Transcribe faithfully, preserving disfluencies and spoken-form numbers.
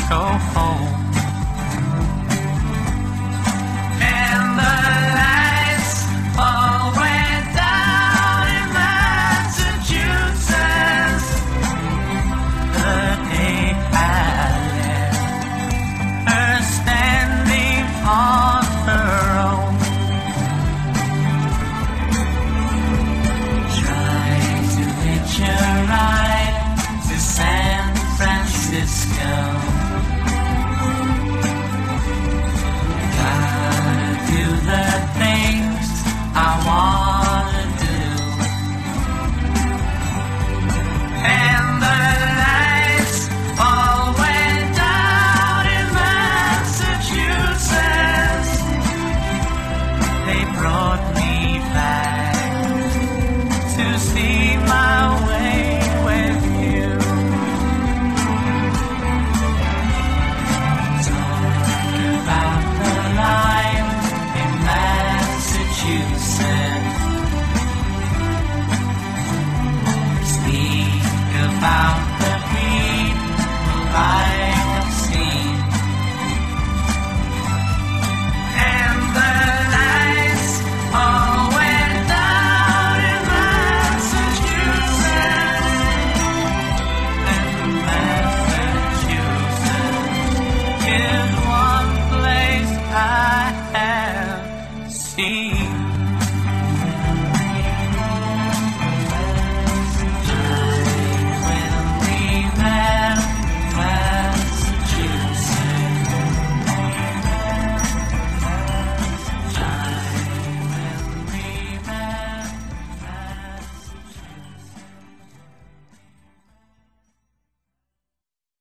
go home. And the lights all went down in Massachusetts the day I left her standing on her own. Try to hitch a ride to San Francisco. Gotta do the things I wanna do. And the lights all went down in Massachusetts. They brought me back to see my way with you. Talk about the life in Massachusetts.